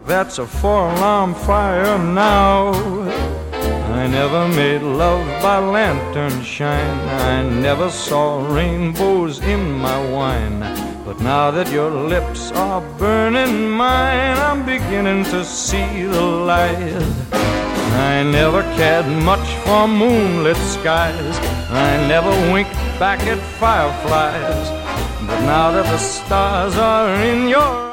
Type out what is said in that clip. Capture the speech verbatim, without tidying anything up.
that's a four-alarm fire now. I never made love by lantern shine, I never saw rainbows in my wine. But now that your lips are burning mine, I'm beginning to see the light. I never cared much for moonlit skies, I never winked back at fireflies. But now that the stars are in your